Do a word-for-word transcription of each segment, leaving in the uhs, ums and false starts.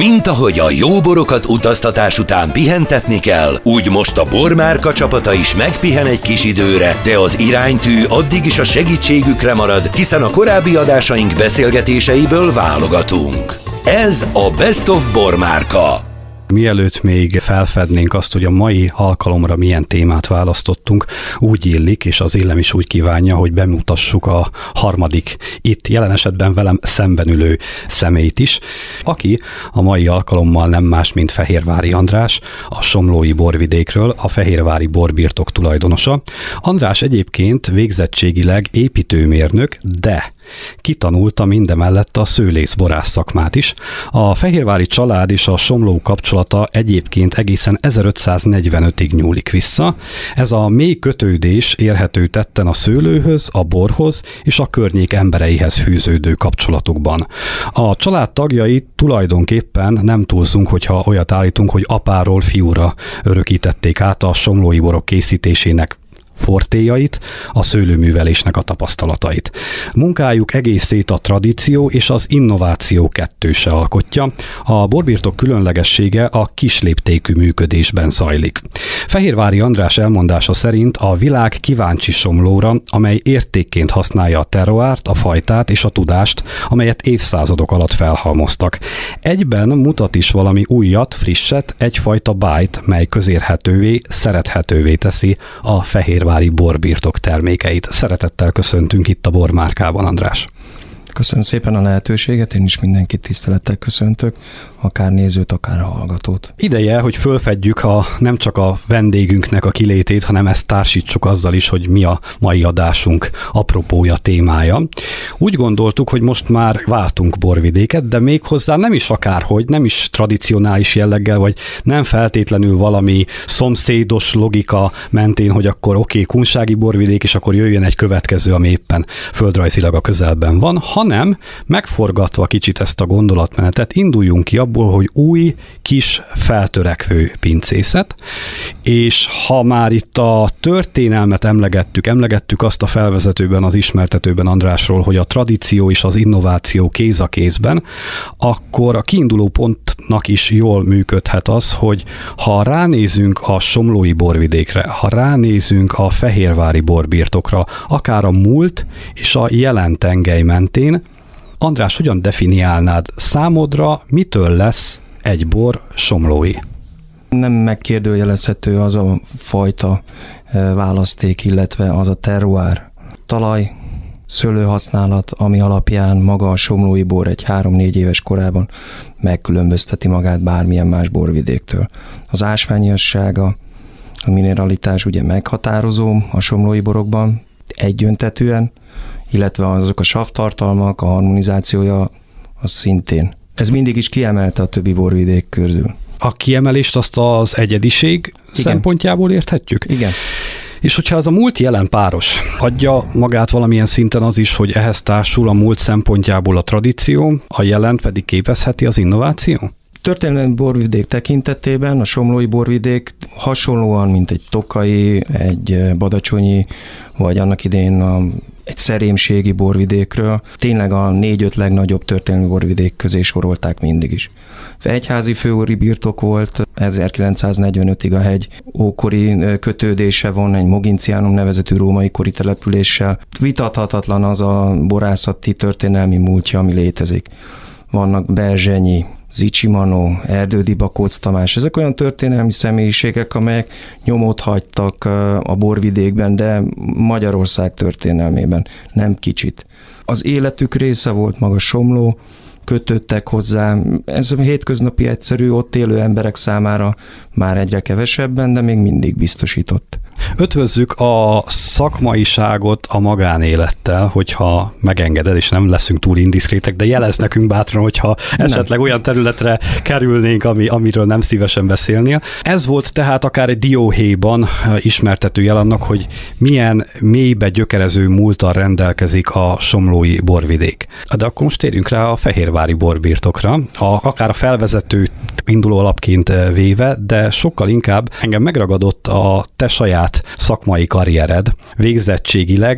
Mint ahogy a jó borokat utaztatás után pihentetni kell, úgy most a Bormárka csapata is megpihen egy kis időre, de az iránytű addig is a segítségükre marad, hiszen a korábbi adásaink beszélgetéseiből válogatunk. Ez a Best of Bormárka. Mielőtt még felfednénk azt, hogy a mai alkalomra milyen témát választottunk, úgy illik, és az illem is úgy kívánja, hogy bemutassuk a harmadik, itt jelen esetben velem szemben ülő személyt is, aki a mai alkalommal nem más, mint Fehérvári András, a Somlói borvidékről, a Fehérvári borbirtok tulajdonosa. András egyébként végzettségileg építőmérnök, de kitanulta mindemellett a szőlészborász szakmát is. A fehérvári család és a Somló kapcsolata egyébként egészen ezerötszáznegyvenötig nyúlik vissza. Ez a mély kötődés érhető tetten a szőlőhöz, a borhoz és a környék embereihez fűződő kapcsolatokban. A család tagjai tulajdonképpen nem túlzunk, hogyha olyat állítunk, hogy apáról fiúra örökítették át a somlói borok készítésének fortéjait, a szőlőművelésnek a tapasztalatait. Munkájuk egészét a tradíció és az innováció kettőse alkotja. A borbirtok különlegessége a kisléptékű működésben zajlik. Fehérvári András elmondása szerint a világ kíváncsi Somlóra, amely értékként használja a terroárt, a fajtát és a tudást, amelyet évszázadok alatt felhalmoztak. Egyben mutat is valami újat, frisset, egyfajta bájt, mely közérhetővé, szerethetővé teszi a fehérvári borbirtok termékeit. Szeretettel köszöntünk itt a Bormárkában, András. Köszönöm szépen a lehetőséget, én is mindenkit tisztelettel köszöntök, akár nézőt, akár a hallgatót. Ideje, hogy fölfedjük a, nem csak a vendégünknek a kilétét, hanem ezt társítsuk azzal is, hogy mi a mai adásunk apropója, témája. Úgy gondoltuk, hogy most már váltunk borvidéket, de még hozzá nem is akárhogy, nem is tradicionális jelleggel, vagy nem feltétlenül valami szomszédos logika mentén, hogy akkor oké, okay, kunsági borvidék, és akkor jöjjön egy következő, ami éppen földrajzilag a közelben van, hanem megforgatva kicsit ezt a gondolatmenetet, induljunk ki abból, hogy új, kis, feltörekvő pincészet, és ha már itt a történelmet emlegettük, emlegettük azt a felvezetőben, az ismertetőben Andrásról, hogy a tradíció és az innováció kéz a kézben, akkor a kiinduló pontnak is jól működhet az, hogy ha ránézünk a somlói borvidékre, ha ránézünk a fehérvári borbirtokra, akár a múlt és a jelen tengely mentén, András, hogyan definiálnád számodra, mitől lesz egy bor somlói? Nem megkérdőjelezhető az a fajta választék, illetve az a terroár. Talaj, szőlőhasználat, ami alapján maga a somlói bor egy három-négy éves korában megkülönbözteti magát bármilyen más borvidéktől. Az ásványiassága, a mineralitás ugye meghatározó a somlói borokban egyöntetűen, illetve azok a savtartalmak, a harmonizációja, az szintén. Ez mindig is kiemelte a többi borvidék közül. A kiemelést azt az egyediség Igen. szempontjából érthetjük? Igen. És hogyha ez a múlt jelen páros, adja magát valamilyen szinten az is, hogy ehhez társul a múlt szempontjából a tradíció, a jelen pedig képezheti az innováció? Történelmi borvidék tekintetében a somlói borvidék hasonlóan, mint egy tokai, egy badacsonyi, vagy annak idején a, egy szerémségi borvidékről, tényleg a négy-öt legnagyobb történelmi borvidék közé sorolták mindig is. Egyházi főúri birtok volt, ezerkilencszáznegyvenötig a hegy ókori kötődése van egy Mogincianum nevezetű római kori településsel. Vitathatatlan az a borászati történelmi múltja, ami létezik. Vannak Berzsenyi, Zichy Manó, Erdődy Bakóc Tamás, ezek olyan történelmi személyiségek, amelyek nyomot hagytak a borvidékben, de Magyarország történelmében nem kicsit. Az életük része volt maga Somló, kötöttek hozzá, ez a hétköznapi egyszerű, ott élő emberek számára már egyre kevesebben, de még mindig biztosított. Ötvözzük a szakmaiságot a magánélettel, hogyha megengeded, és nem leszünk túl indiszkrétek, de jelez nekünk bátran, hogyha esetleg nem. olyan területre kerülnénk, ami, amiről nem szívesen beszélnél. Ez volt tehát akár egy dióhéjban ismertető jel annak, hogy milyen mélybe gyökerező múlttal rendelkezik a somlói borvidék. De akkor most térjünk rá a fehérvári borbirtokra, a, akár a felvezető induló alapként véve, de sokkal inkább engem megragadott a te saját szakmai karriered végzettségileg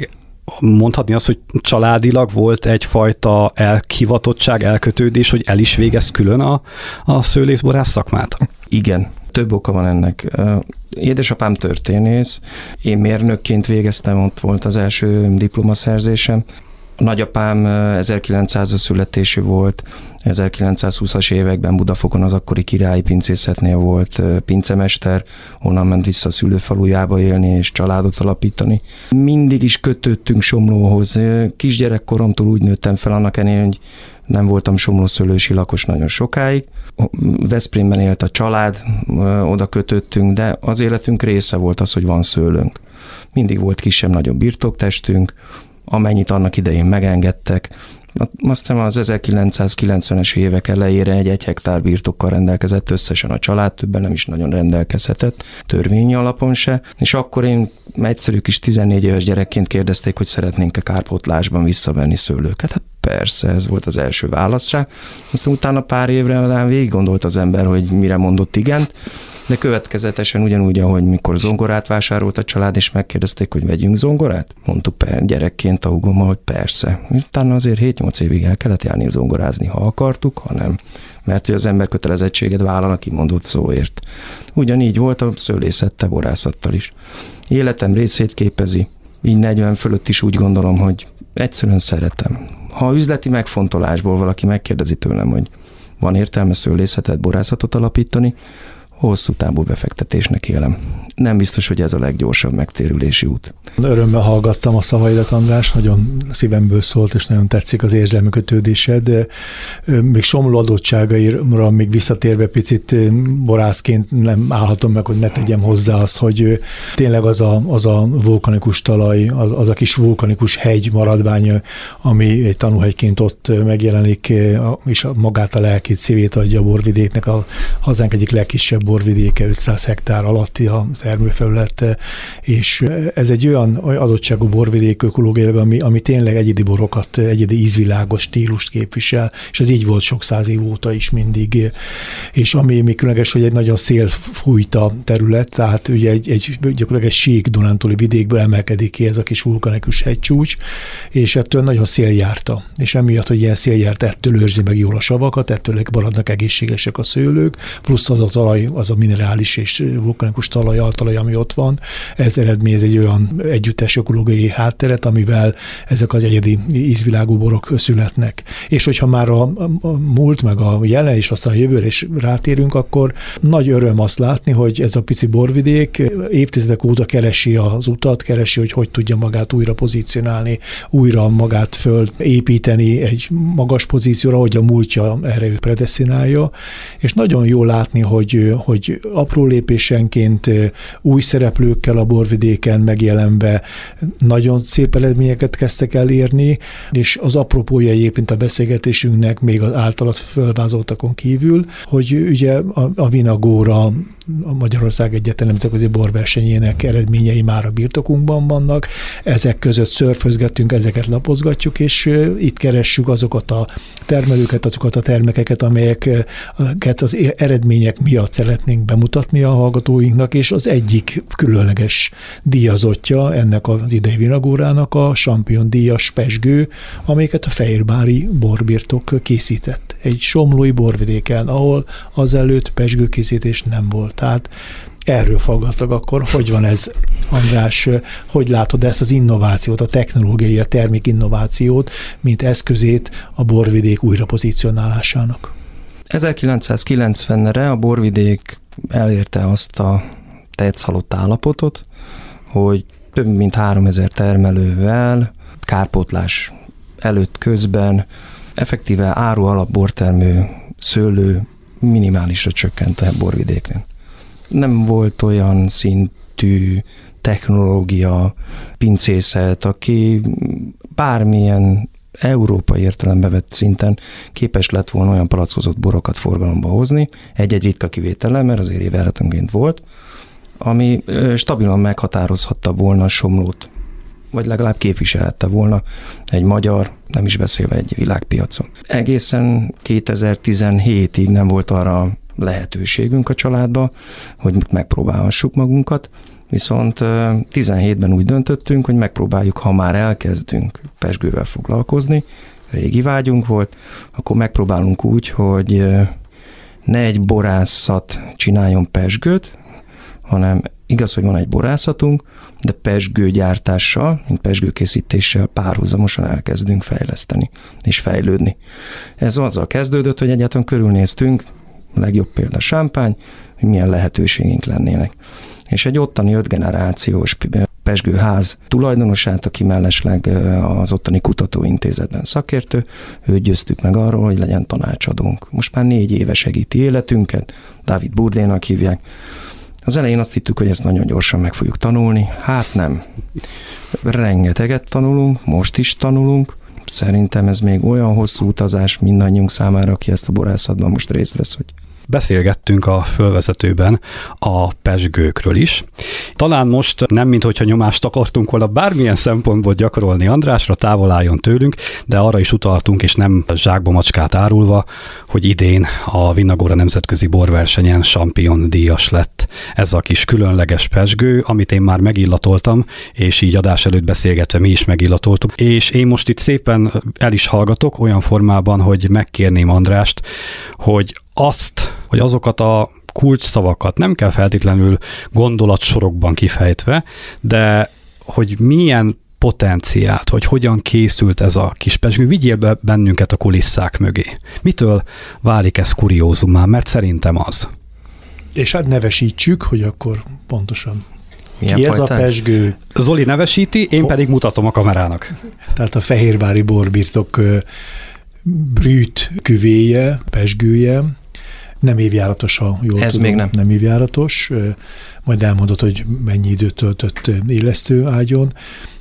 mondhatni azt, hogy családilag volt egyfajta elhivatottság, elkötődés, hogy el is végezt külön a, a szőlészborász szakmát? Igen, több oka van ennek. Édesapám történész, én mérnökként végeztem, ott volt az első diplomaszerzésem. A nagyapám ezerkilencszázas születésű volt, ezerkilencszázhúszas években Budafokon az akkori királyi pincészetnél volt pincemester, onnan ment vissza a szülőfalujába élni és családot alapítani. Mindig is kötődtünk Somlóhoz. Kisgyerekkoromtól úgy nőttem fel, annak ellenére, hogy nem voltam somlószőlősi lakos nagyon sokáig. Veszprémben élt a család, oda kötöttünk, de az életünk része volt az, hogy van szőlőnk. Mindig volt kisebb-nagyobb birtoktestünk, amennyit annak idején megengedtek. Aztán az ezerkilencszázkilencvenes évek elejére egy egy hektár birtokkal rendelkezett összesen a család, többen nem is nagyon rendelkezhetett, törvényi alapon se, és akkor én egyszerű kis tizennégy éves gyerekként kérdezték, hogy szeretnénk-e kárpótlásban visszavenni szőlőket. Hát persze, ez volt az első válasz rá. Aztán utána pár évre aztán végig gondolt az ember, hogy mire mondott igent, de következetesen ugyanúgy, ahogy mikor zongorát vásárolt a család, és megkérdezték, hogy vegyünk zongorát? Mondtuk per, gyerekként a húgommal, hogy persze. Utána azért hét-nyolc évig el kellett járni zongorázni, ha akartuk, ha nem. Mert hogy az ember kötelezettséget vállal a kimondott szóért. Ugyanígy volt a szőlészettel, borászattal is. Életem részét képezi, így negyven fölött is úgy gondolom, hogy egyszerűen szeretem. Ha üzleti megfontolásból valaki megkérdezi tőlem, hogy van értelme szőlészetet, borászatot alapítani, hosszú távú befektetésnek élem. Nem biztos, hogy ez a leggyorsabb megtérülési út. Örömmel hallgattam a szavaidat, András, nagyon szívemből szólt, és nagyon tetszik az érzelmi kötődésed. De még Somló adottságaira még visszatérve picit borászként nem állhatom meg, hogy ne tegyem hozzá azt, hogy tényleg az a, az a vulkanikus talaj, az, az a kis vulkanikus hegy maradvány, ami egy tanúhegyként ott megjelenik, és magát a lelkét, szívét adja a borvidéknek, a hazánk egyik legkisebb borvidéke, ötszáz hektár alatti a termőfelület, és ez egy olyan adottságú borvidék ökológiailag, ami, ami tényleg egyedi borokat, egyedi ízvilágos stílust képvisel, és ez így volt sok száz év óta is mindig. És ami még különleges, hogy egy nagyon szélfújta terület, tehát ugye egy, egy gyakorlatilag egy sík dunántúli vidékből emelkedik ki ez a kis vulkanikus hegycsúcs, és ettől nagyon széljárta. És emiatt, hogy ilyen széljárta, ettől őrzi meg jól a savakat, ettől maradnak egészségesek a szőlők, plusz az a talaj, az a minerális és vulkanikus talaj, altalaj, ami ott van, ez eredményez egy olyan együttes ökológiai hátteret, amivel ezek az egyedi ízvilágú borok születnek. És hogyha már a, a múlt, meg a jelen, és aztán a jövőre is rátérünk, akkor nagy öröm azt látni, hogy ez a pici borvidék évtizedek óta keresi az utat, keresi, hogy hogy tudja magát újra pozícionálni, újra magát fölépíteni egy magas pozícióra, hogy a múltja erre őt predesztinálja, és nagyon jó látni, hogy, hogy apró lépésenként új szereplőkkel a borvidéken megjelenve nagyon szép eredményeket kezdtek elérni, és az apropója egyébként a beszélgetésünknek még az általat fölvázoltakon kívül, hogy ugye a, a Vinagóra, a Magyarország Egyetlen Nemzetközi Borversenyének eredményei már a birtokunkban vannak, ezek között szörfözgetünk, ezeket lapozgatjuk, és itt keressük azokat a termelőket, azokat a termékeket, amelyeket az eredmények miatt szeretnénk bemutatni a hallgatóinknak, és az egyik különleges díjazottja ennek az idei Vinagórának a Champion díjas pezsgő, amelyeket a Fehérvári borbirtok készített. Egy somlói borvidéken, ahol azelőtt pezsgőkészítés nem volt. Tehát erről fogadtak akkor, hogy van ez, András, hogy látod ezt az innovációt, a technológiai, a termékinnovációt, mint eszközét a borvidék újrapozícionálásának? ezerkilencszázkilencvenre a borvidék elérte azt a tetszhalott állapotot, hogy több mint háromezer termelővel kárpótlás előtt közben effektíve áru alap bortermő szőlő minimálisra csökkent a borvidéken. Nem volt olyan szintű technológia, pincészet, aki bármilyen európai értelembe vett szinten képes lett volna olyan palackozott borokat forgalomba hozni, egy-egy ritka kivétellel, mert azért évjáratonként volt, ami stabilan meghatározhatta volna Somlót, vagy legalább képviselhette volna egy magyar, nem is beszélve egy világpiacon. Egészen kétezer-tizenhétig nem volt arra lehetőségünk a családba, hogy megpróbálhassuk magunkat. Viszont tizenhétben úgy döntöttünk, hogy megpróbáljuk, ha már elkezdünk pezsgővel foglalkozni, régi vágyunk volt, akkor megpróbálunk úgy, hogy ne egy borászat csináljon pezsgőt, hanem igaz, hogy van egy borászatunk, de pezsgőgyártással, mint pezsgőkészítéssel párhuzamosan elkezdünk fejleszteni és fejlődni. Ez azzal kezdődött, hogy egyáltalán körülnéztünk, a legjobb példa Champagne, hogy milyen lehetőségeink lennének. És egy ottani öt generációs pezsgőház tulajdonosát, aki mellesleg az ottani kutatóintézetben szakértő, őt győztük meg arról, hogy legyen tanácsadónk. Most már négy éve segíti életünket, Dávid Burdénak hívják. Az elején azt hittük, hogy ezt nagyon gyorsan meg fogjuk tanulni. Hát nem. Rengeteget tanulunk, most is tanulunk. Szerintem ez még olyan hosszú utazás mindannyiunk számára, aki ezt a borászatban most részt vesz, hogy Beszélgettünk a fölvezetőben a pezsgőkről is. Talán most nem, minthogyha nyomást akartunk volna bármilyen szempontból gyakorolni Andrásra, távol álljon tőlünk, de arra is utaltunk, és nem zsákba macskát árulva, hogy idén a Vinnagóra nemzetközi borversenyen Champion díjas lett ez a kis különleges pezsgő, amit én már megillatoltam, és így adás előtt beszélgetve mi is megillatoltuk. És én most itt szépen el is hallgatok olyan formában, hogy megkérném Andrást, hogy azt, hogy azokat a kulcsszavakat nem kell feltétlenül gondolatsorokban kifejtve, de hogy milyen potenciált, hogy hogyan készült ez a kis pezsgő, vigyél be bennünket a kulisszák mögé. Mitől válik ez kuriózummá? Mert szerintem az. És hát nevesítsük, hogy akkor pontosan milyen ki ez fajtán? a pezsgő. Zoli nevesíti, én pedig mutatom a kamerának. Tehát a Fehérvári Borbirtok brüt küvéje, pezsgője, nem évjáratos, ha jól Ez tudom, még nem. nem évjáratos. Majd elmondod, hogy mennyi időt töltött élesztő ágyon,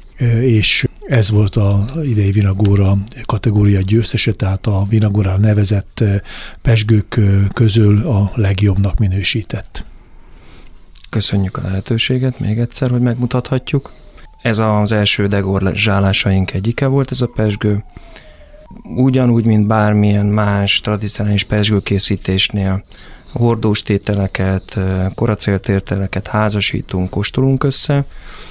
és ez volt az idei Vinnagóra kategória győztese, tehát a Vinnagóra nevezett pezsgők közül a legjobbnak minősített. Köszönjük a lehetőséget még egyszer, hogy megmutathatjuk. Ez az első degorzsálásaink egyike volt ez a pezsgő. Ugyanúgy, mint bármilyen más tradicionális pezsgőkészítésnél hordós tételeket, koracéltételeket házasítunk, kóstolunk össze.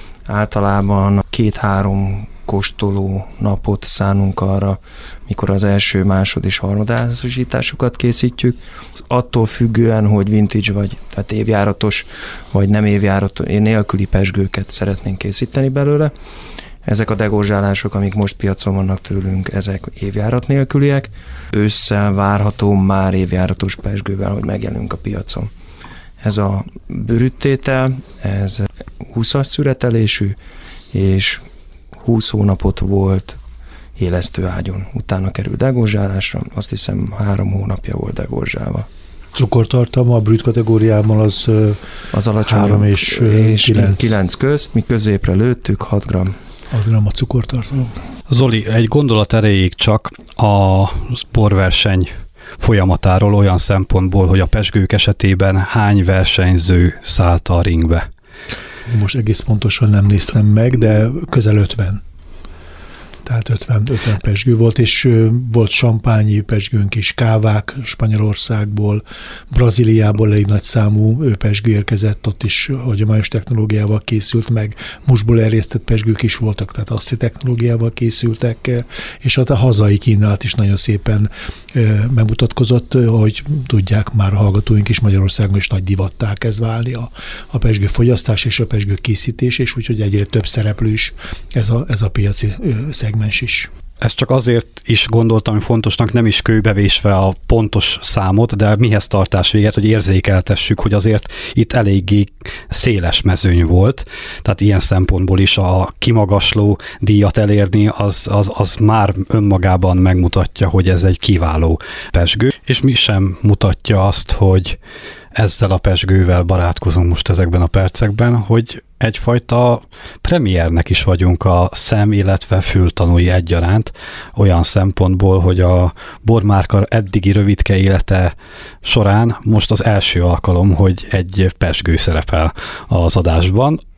Általában két-három kóstoló napot szánunk arra, mikor az első, másod és harmadházasításukat készítjük. Attól függően, hogy vintage vagy, tehát évjáratos, vagy nem évjáratos, nélküli pezsgőket szeretnénk készíteni belőle. Ezek a degorzsálások, amik most piacon vannak tőlünk, ezek évjárat nélküliek. Ősszel várható már évjáratos pezsgővel, hogy megjelenünk a piacon. Ez a brüttétel, ez húszas szüretelésű, és húsz hónapot volt élesztő ágyon. Utána kerül degorzsálásra, azt hiszem három hónapja volt degorzsálva. Cukortartalma a brüt kategóriában az, az alacsony három és, és kilenc. kilenc közt, mi középre lőttük hat gramm. hat gramm a cukortartalom. Zoli, egy gondolat erejéig csak a borverseny folyamatáról olyan szempontból, hogy a pezsgők esetében hány versenyző szállt a ringbe? Most egész pontosan nem néztem meg, de közel ötven. Tehát ötven, ötven pezsgő volt, és volt champagne pezsgőnk is, kávák Spanyolországból, Brazíliából egy nagy számú pezsgő érkezett, ott is hagyományos technológiával készült meg, musból erjesztett pezsgők is voltak, tehát asszi technológiával készültek, és a hazai kínálat is nagyon szépen megmutatkozott, hogy tudják már a hallgatóink is, Magyarországon is nagy divattá kezd válni a, a pezsgő fogyasztás és a pezsgő készítés, és úgyhogy egyre több szereplős ez a, ez a piaci szegmens is. Ezt csak azért is gondoltam, hogy fontosnak, nem is kőbevésve a pontos számot, de mihez tartás véget, hogy érzékeltessük, hogy azért itt eléggé széles mezőny volt, tehát ilyen szempontból is a kimagasló díjat elérni, az, az, az már önmagában megmutatja, hogy ez egy kiváló pezsgő, és mi sem mutatja azt, hogy ezzel a pezsgővel barátkozunk most ezekben a percekben, hogy egyfajta premiernek is vagyunk a szem, illetve fültanúi egyaránt, olyan szempontból, hogy a bormárka eddigi rövidke élete során most az első alkalom, hogy egy pezsgő szerepel az adásban,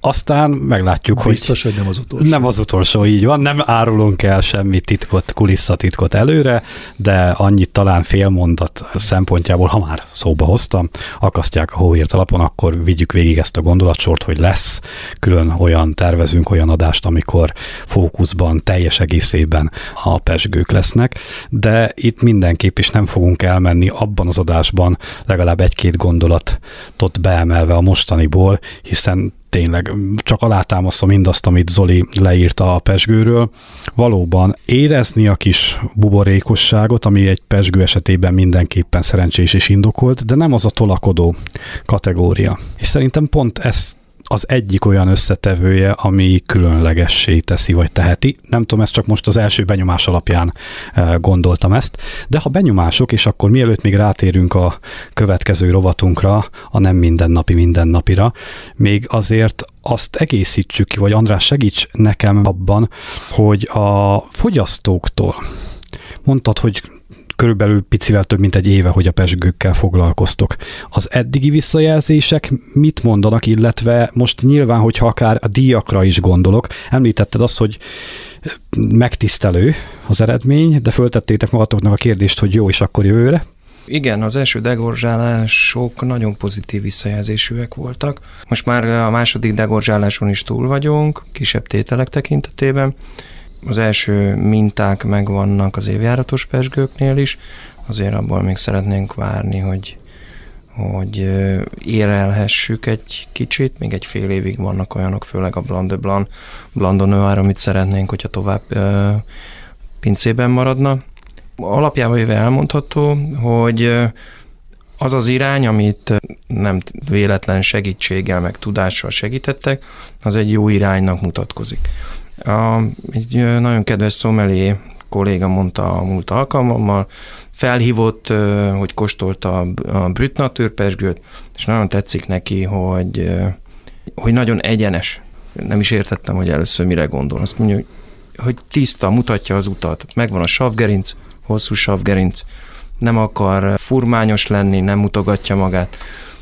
aztán meglátjuk, Biztos, hogy... Biztos, hogy nem az utolsó. Nem az utolsó, így van. Nem árulunk el semmi titkot, kulisszatitkot előre, de annyit talán félmondat szempontjából, ha már szóba hoztam, akasztják a hóhírt alapon, akkor vigyük végig ezt a gondolatsort, hogy lesz külön olyan, tervezünk olyan adást, amikor fókuszban, teljes egészében a pezsgők lesznek, de itt mindenképp is nem fogunk elmenni abban az adásban legalább egy-két gondolatot beemelve a mostaniból, hiszen tényleg csak alátámasztom mindazt, amit Zoli leírta a pezsgőről. Valóban érezni a kis buborékosságot, ami egy pezsgő esetében mindenképpen szerencsés és indokolt, de nem az a tolakodó kategória. És szerintem pont ez az egyik olyan összetevője, ami különlegessé teszi, vagy teheti. Nem tudom, ezt csak most az első benyomás alapján gondoltam ezt, de ha benyomások, és akkor mielőtt még rátérünk a következő rovatunkra, a nem mindennapi mindennapira, még azért azt egészítsük ki, vagy András, segíts nekem abban, hogy a fogyasztóktól mondtad, hogy körülbelül picivel több mint egy éve, hogy a pezsgőkkel foglalkoztok. Az eddigi visszajelzések mit mondanak, illetve most nyilván, hogyha akár a díjakra is gondolok, említetted azt, hogy megtisztelő az eredmény, de föltettétek magatoknak a kérdést, hogy jó, és akkor jövőre? Igen, az első degorzsálások nagyon pozitív visszajelzésűek voltak. Most már a második degorzsáláson is túl vagyunk, kisebb tételek tekintetében. Az első minták megvannak az évjáratos pezsgőknél is, azért abból még szeretnénk várni, hogy, hogy érelhessük egy kicsit, még egy fél évig vannak olyanok, főleg a Blanc de Blanc, Blanc de Noir, amit szeretnénk, hogyha tovább ö, pincében maradna. Alapjában jöve elmondható, hogy az az irány, amit nem véletlen segítséggel, meg tudással segítettek, az egy jó iránynak mutatkozik. A, egy nagyon kedves sommelier kolléga mondta a múlt alkalommal, felhívott, hogy kóstolta a Brut Nature pezsgőt, és nagyon tetszik neki, hogy, hogy nagyon egyenes. Nem is értettem, hogy először mire gondol. Azt mondja, hogy tiszta, mutatja az utat. Megvan a savgerinc, hosszú savgerinc, nem akar furmányos lenni, nem mutogatja magát.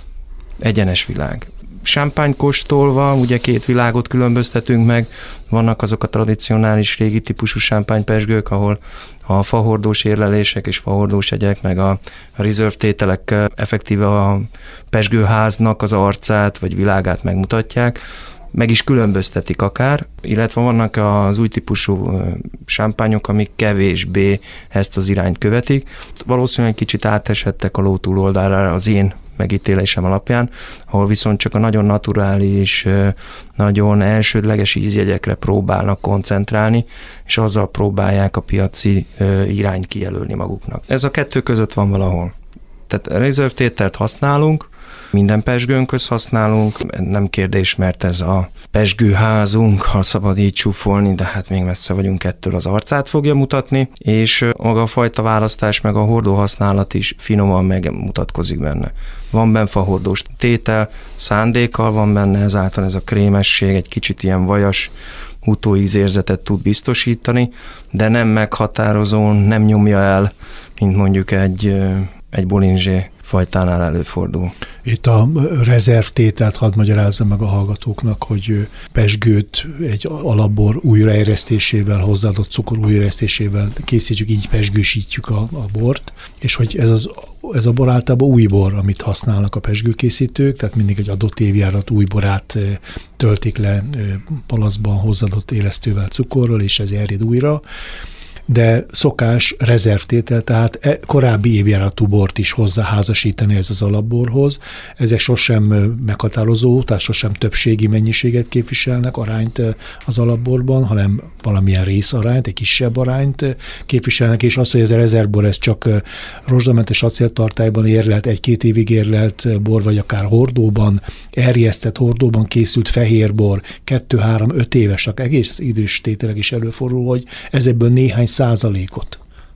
Egyenes világ. Sámpányt kóstolva, ugye két világot különböztetünk meg, vannak azok a tradicionális régi típusú sámpánypezsgők, ahol a fahordós érlelések és fahordós egyek, meg a reserve tételek effektíve a pezsgőháznak az arcát vagy világát megmutatják, meg is különböztetik akár, illetve vannak az új típusú sámpányok, amik kevésbé ezt az irányt követik. Valószínűleg kicsit átesettek a ló túloldalára az én megítélésem alapján, ahol viszont csak a nagyon naturális, nagyon elsődleges ízjegyekre próbálnak koncentrálni, és azzal próbálják a piaci irányt kijelölni maguknak. Ez a kettő között van valahol. Tehát reserve tételt használunk, minden pezsgőnkhöz használunk, nem kérdés, mert ez a pezsgőházunk, ha szabad így csúfolni, de hát még messze vagyunk ettől, az arcát fogja mutatni, és maga a fajta választás, meg a hordó használat is finoman megmutatkozik benne. Van benne fahordós tétel, szándékkal van benne, ezáltal ez a krémesség, egy kicsit ilyen vajas utóízérzetet tud biztosítani, de nem meghatározó, nem nyomja el, mint mondjuk egy, egy Bollinger fajtánál előfordul. Itt a rezervtételt hadd magyarázzam meg a hallgatóknak, hogy pezsgőt egy alapbor újraeresztésével, hozzáadott cukor újraeresztésével készítjük, így pezsgősítjük a, a bort, és hogy ez, az, ez a bor általában új bor, amit használnak a pezsgőkészítők, tehát mindig egy adott évjárat új borát töltik le palaszban hozzáadott élesztővel, cukorral, és ez erjed újra, de szokás rezervtétel, tehát korábbi évjáratú bort is hozzáházasítani ez az alapborhoz. Ezek sosem meghatározó, tehát sosem többségi mennyiséget képviselnek, arányt az alapborban, hanem valamilyen részarányt, egy kisebb arányt képviselnek, és az, hogy ez a rezervbor, ez csak rozsdamentes acéltartályban érlelt, egy-két évig érlelt bor, vagy akár hordóban, erjesztett hordóban készült fehérbor, kettő, három, öt éves, egész idős tételek is előfordul, hogy ezekből néhány százalékot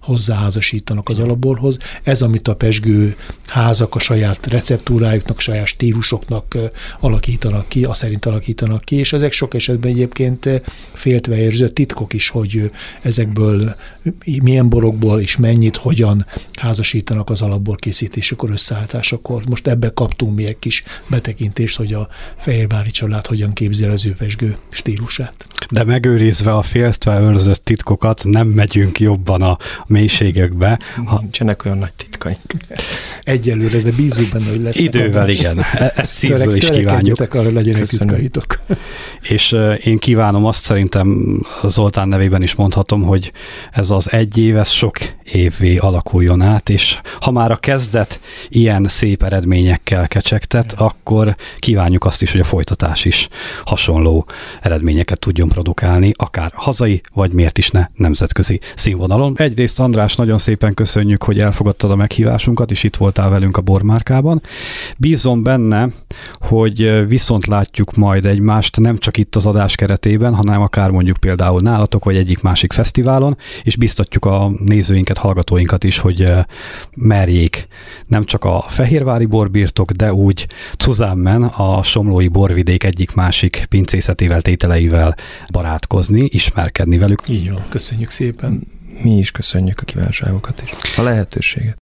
hozzáházasítanak az alapborhoz. Ez, amit a pezsgő házak a saját receptúrájuknak, saját stílusoknak alakítanak ki, azt szerint alakítanak ki, és ezek sok esetben egyébként féltve érzett titkok is, hogy ezekből milyen borokból és mennyit, hogyan házasítanak az alapbor készítésekor, összeállításakor. Most ebbe kaptunk mi egy kis betekintést, hogy a fehérvári család hogyan képzel az ő pezsgő stílusát. De megőrizve a féltve őrzött titkokat, nem megyünk jobban a mélységekbe. Ha... Nincsenek olyan nagy titkaink. Egyelőre, de bízunk benne, hogy lesz. Idővel igen, ezt szívből is kívánjuk. Arra legyenek titkaitok. És uh, én kívánom azt, szerintem Zoltán nevében is mondhatom, hogy ez az egy év, ez sok évvé alakuljon át, és ha már a kezdet ilyen szép eredményekkel kecsegtet, ja. akkor kívánjuk azt is, hogy a folytatás is hasonló eredményeket tudjon produkálni, akár hazai, vagy miért is ne nemzetközi színvonalon. Egyrészt András, nagyon szépen köszönjük, hogy elfogadtad a meghívásunkat, és itt voltál velünk a Bormárkában. Bízom benne, hogy viszont látjuk majd egymást nem csak itt az adás keretében, hanem akár mondjuk például nálatok, vagy egyik másik fesztiválon, és biztatjuk a nézőinket, hallgatóinkat is, hogy merjék nem csak a fehérvári borbirtok, de úgy zusammen a somlói borvidék egyik másik pincészetével, tételeivel barátkozni, ismerkedni velük. Így van, köszönjük szépen. Mi is köszönjük a kívánságokat és a lehetőséget.